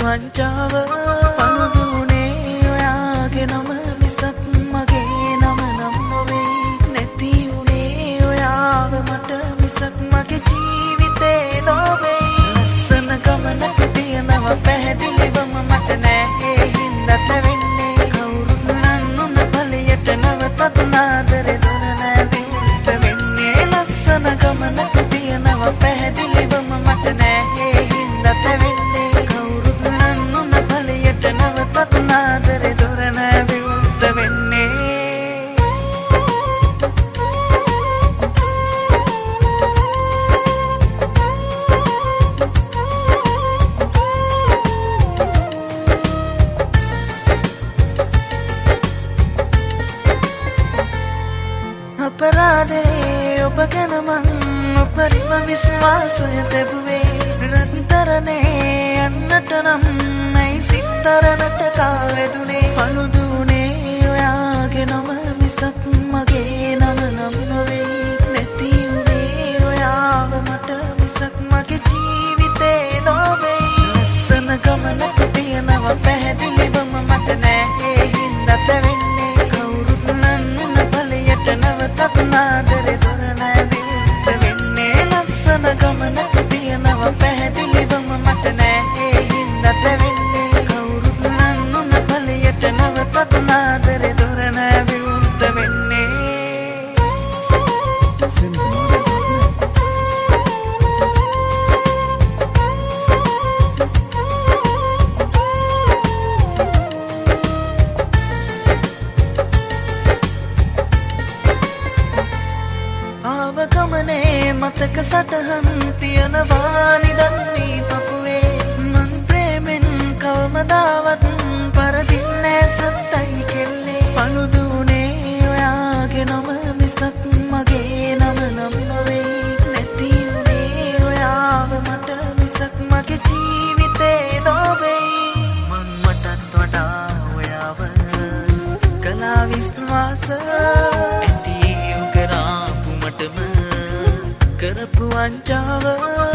වංචාව පළුදුනේ ඔයාගේ නම මිසක් මගේ නම නම් නොවේ නැති උනේ ඔයාව මට මිසක් මගේ ජීවිතේ නොවේ ලස්සන ගමනක තියෙනවා පැහැදිලිවම මට නෑ ඒ හින්දා තැවෙන්නේ කවුරුත් නන්නුන බලයට නවතත් නාදරේ දොර නෑ විවෘත වෙන්නේ ලස්සන ගමනක තියෙනවා පැහැදිලිවම මට නෑ ඒ හින්දා තැවෙන්නේ කවුරුත් නන්නුන බලයට නවතත් නාදරේ දොර නෑ විවෘත වෙන්නේ අපරාධේ ඔබ ගැන මං උපරිම විශ්වාසය තිබුවේ නිරන්තරනේ යන්නට නම් නැයි සිත්තරනට කාවැදුනේ පළුදුනේ ඔයාගේ නම මිසක් මගේ නම නම් නොවේ නැති උනේ ඔයාව මට මිසක් මගේ ජීවිතේ නොවේ ලස්සන ගමනක තියෙනවා පැහැදිලිවම මට නෑ ඒ හින්දා තැවෙන්නේ කවුරුත් නන්නුන බලයට නවතත් නාදරේ දොර නෑ විවෘත වෙන්නේ ලස්සන ගමනක තියෙනවා පැහැදිලිවම මට නෑ ඒ හින්දා තැවෙන්නේ කවුරුත් නන්නුන බලයට නවතත් නාදරේ දොර නෑ විවෘත වෙන්නේ ආවගමනේ මතක සටහන් තියනවා නිදන්නේ පපුවේ මං ප්‍රේමෙන් කවමදාවත් පරදින්නේ සත්තයි කෙල්ලේ පළුදුනේ ඔයාගේ නම මිසක් මගේ නම නම් නොවේ නැති උනේ ඔයාව මට මිසක් මගේ ජීවිතේ නොවේ මං මටත් වඩා ඔයාව කලා විශ්වාස ඇති කරපු වංචාව